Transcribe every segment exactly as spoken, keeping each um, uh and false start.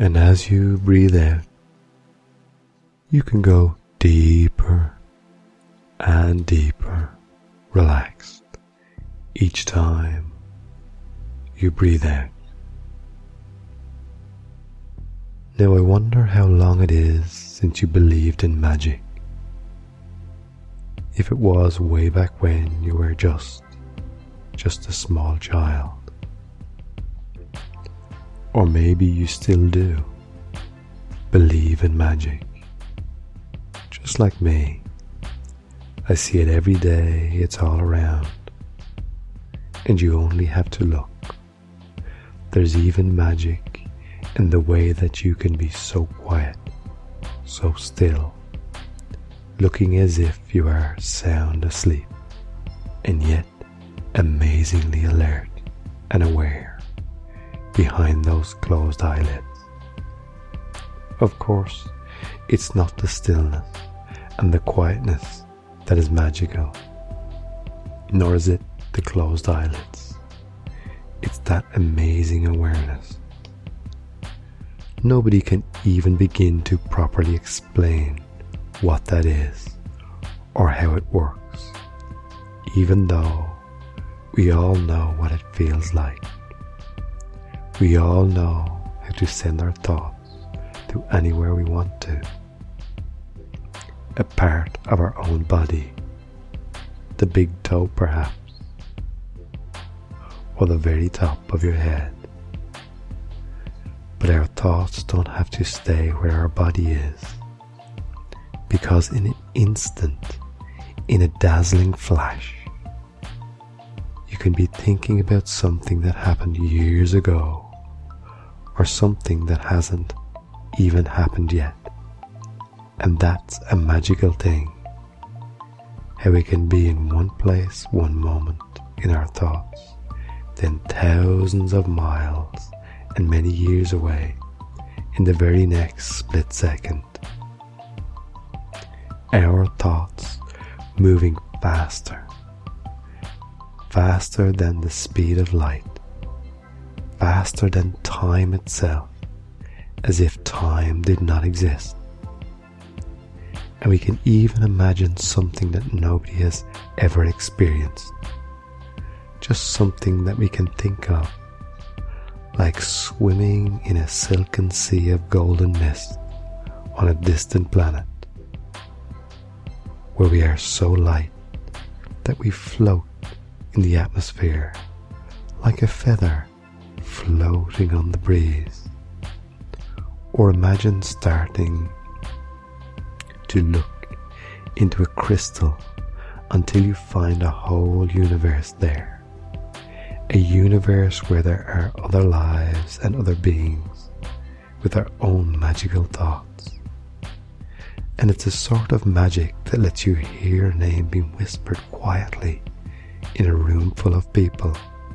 And as you breathe out, you can go deeper and deeper, relaxed, each time you breathe out. Now I wonder how long it is since you believed in magic. If it was way back when you were just, just a small child. Or maybe you still do believe in magic. Just like me, I see it every day, it's all around. And you only have to look. There's even magic in the way that you can be so quiet, so still, looking as if you are sound asleep, and yet amazingly alert and aware behind those closed eyelids. Of course, it's not the stillness and the quietness that is magical, nor is it the closed eyelids. It's that amazing awareness. Nobody can even begin to properly explain what that is or how it works, even though we all know what it feels like. We all know how to send our thoughts to anywhere we want to. A part of our own body, the big toe perhaps, or the very top of your head. But our thoughts don't have to stay where our body is, because in an instant, in a dazzling flash, you can be thinking about something that happened years ago, or something that hasn't even happened yet. And that's a magical thing, how we can be in one place one moment in our thoughts, then thousands of miles and many years away in the very next split second. Our thoughts moving faster, faster than the speed of light, faster than time itself, as if time did not exist. And we can even imagine something that nobody has ever experienced, just something that we can think of, like swimming in a silken sea of golden mist on a distant planet, where we are so light that we float in the atmosphere like a feather floating on the breeze. Or imagine starting to look into a crystal until you find a whole universe there. A universe where there are other lives and other beings with their own magical thoughts. And it's a sort of magic that lets you hear your name being whispered quietly in a room full of people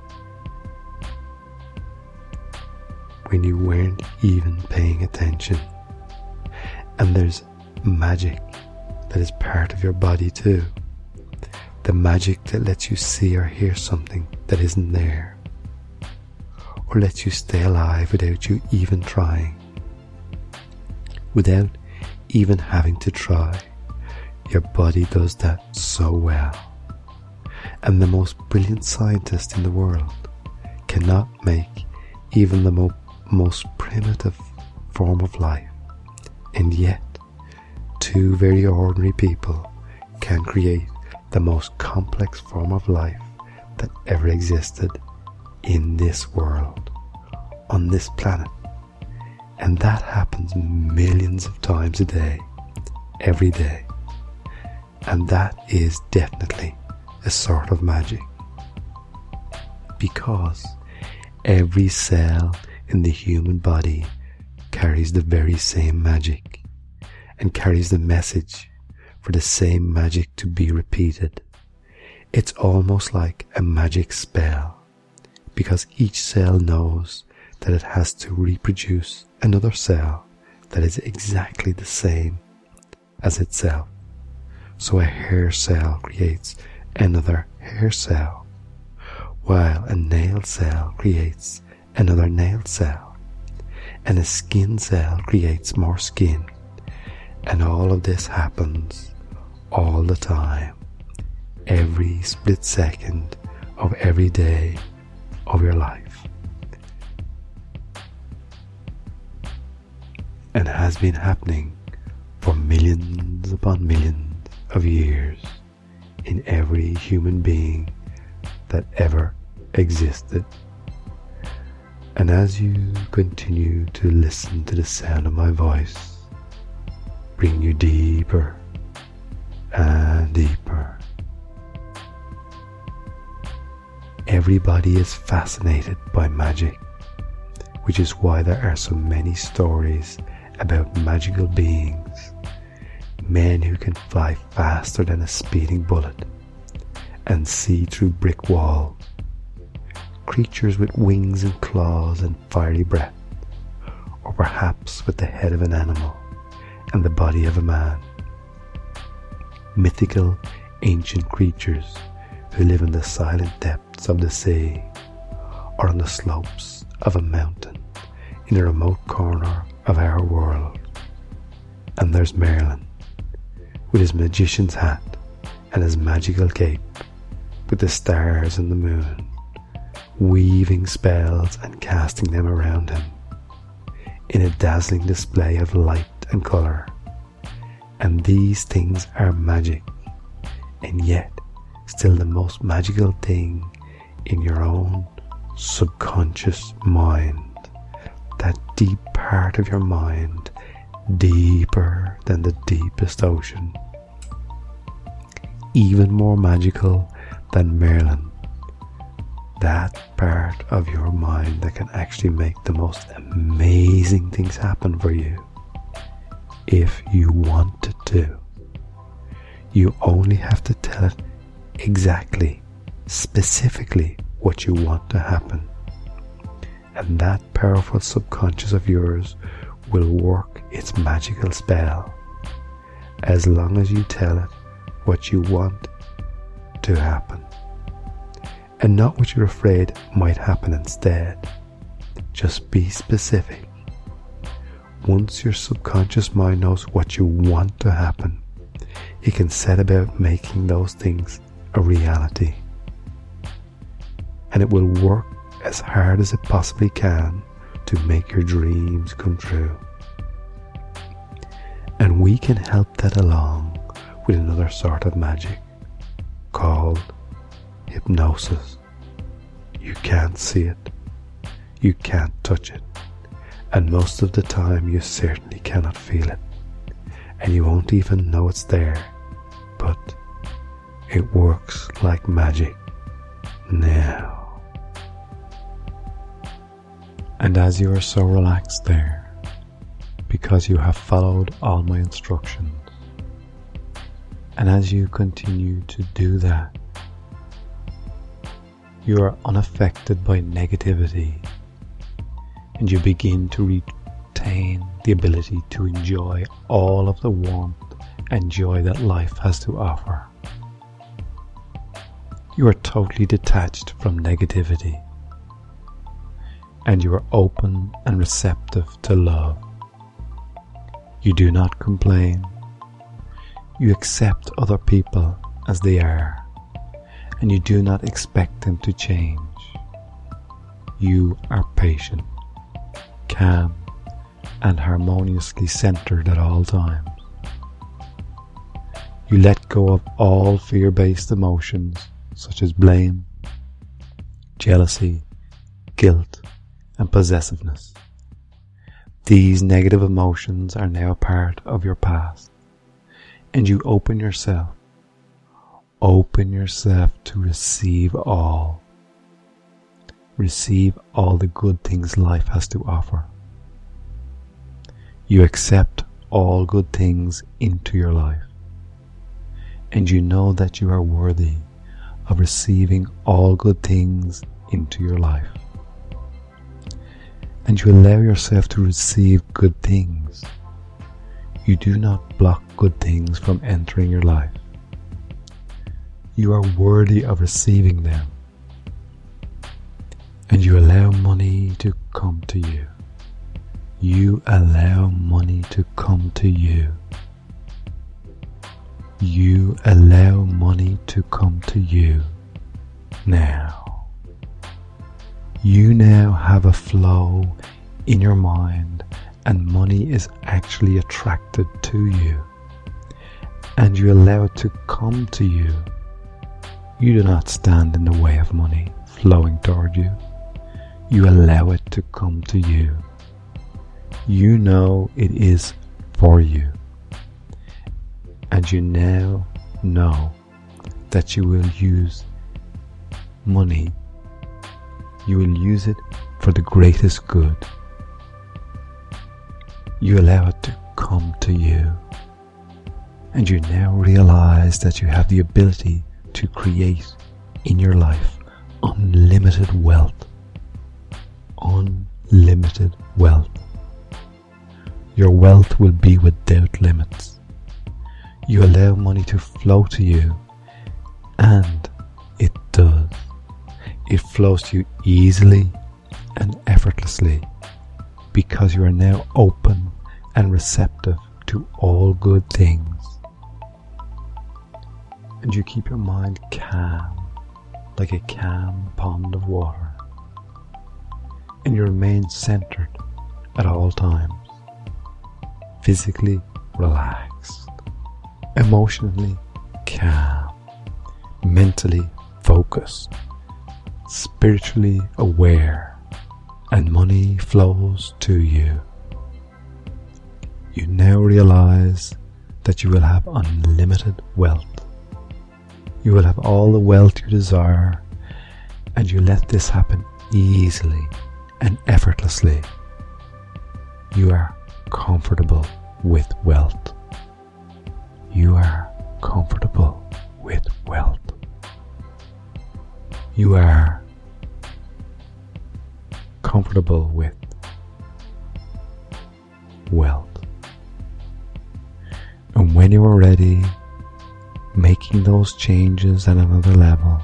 when you weren't even paying attention. And there's magic that is part of your body too. The magic that lets you see or hear something that isn't there, or lets you stay alive without you even trying. Without even having to try, your body does that so well. And the most brilliant scientist in the world cannot make even the mo- most primitive form of life, and yet two very ordinary people can create the most complex form of life that ever existed in this world, on this planet. And that happens millions of times a day, every day. And that is definitely a sort of magic, because every cell in the human body carries the very same magic and carries the message for the same magic to be repeated. It's almost like a magic spell, because each cell knows that it has to reproduce another cell that is exactly the same as itself. So a hair cell creates another hair cell, while a nail cell creates another nail cell, and a skin cell creates more skin. And all of this happens all the time, every split second of every day of your life, and has been happening for millions upon millions of years in every human being that ever existed. And as you continue to listen to the sound of my voice, bring you deeper and deeper. Everybody is fascinated by magic, which is why there are so many stories about magical beings, men who can fly faster than a speeding bullet and see through brick walls, creatures with wings and claws and fiery breath, or perhaps with the head of an animal and the body of a man. Mythical ancient creatures who live in the silent depths of the sea or on the slopes of a mountain in a remote corner of our world. And there's Merlin, with his magician's hat and his magical cape, with the stars and the moon, weaving spells and casting them around him in a dazzling display of light and colour. And these things are magic, and yet still the most magical thing in your own subconscious mind, that deep part of your mind, deeper than the deepest ocean, even more magical than Merlin, that part of your mind that can actually make the most amazing things happen for you if you wanted to. You only have to tell it exactly, specifically what you want to happen, and that powerful subconscious of yours will work its magical spell as long as you tell it what you want to happen, and not what you're afraid might happen instead. Just be specific. Once your subconscious mind knows what you want to happen, it can set about making those things a reality, and it will work as hard as it possibly can to make your dreams come true. And we can help that along with another sort of magic called hypnosis. You can't see it, you can't touch it, and most of the time you certainly cannot feel it, and you won't even know it's there, but it works like magic now. And as you are so relaxed there, because you have followed all my instructions, and as you continue to do that, you are unaffected by negativity, and you begin to retain the ability to enjoy all of the warmth and joy that life has to offer. You are totally detached from negativity, and you are open and receptive to love. You do not complain. You accept other people as they are, and you do not expect them to change. You are patient, calm, and harmoniously centered at all times. You let go of all fear-based emotions such as blame, jealousy, guilt, and possessiveness. These negative emotions are now part of your past, and you open yourself, open yourself to receive all. Receive all the good things life has to offer. You accept all good things into your life, and you know that you are worthy of receiving all good things into your life. And you allow yourself to receive good things. You do not block good things from entering your life. You are worthy of receiving them. And you allow money to come to you. you allow money to come to you. You allow money to come to you now. You now have a flow in your mind, and money is actually attracted to you, and you allow it to come to you. You do not stand in the way of money flowing toward you. You allow it to come to you. You know it is for you, and you now know that you will use money. You will use it for the greatest good. You allow it to come to you, and you now realize that you have the ability to create in your life unlimited wealth. Unlimited wealth. Your wealth will be without limits. You allow money to flow to you, and it does. It flows to you easily and effortlessly, because you are now open and receptive to all good things. And you keep your mind calm, like a calm pond of water. And you remain centered at all times. Physically relaxed, emotionally calm, mentally focused, spiritually aware, and money flows to you. You now realize that you will have unlimited wealth. You will have all the wealth you desire, and you let this happen easily and effortlessly. You are comfortable with wealth. You are comfortable with wealth. You are comfortable with wealth. And when you are ready, making those changes at another level,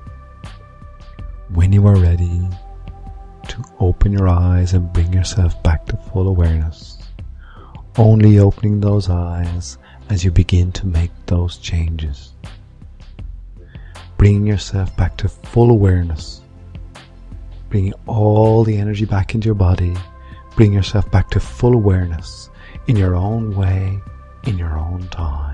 when you are ready to open your eyes and bring yourself back to full awareness, only opening those eyes as you begin to make those changes, bringing yourself back to full awareness, bringing all the energy back into your body, bring yourself back to full awareness in your own way, in your own time.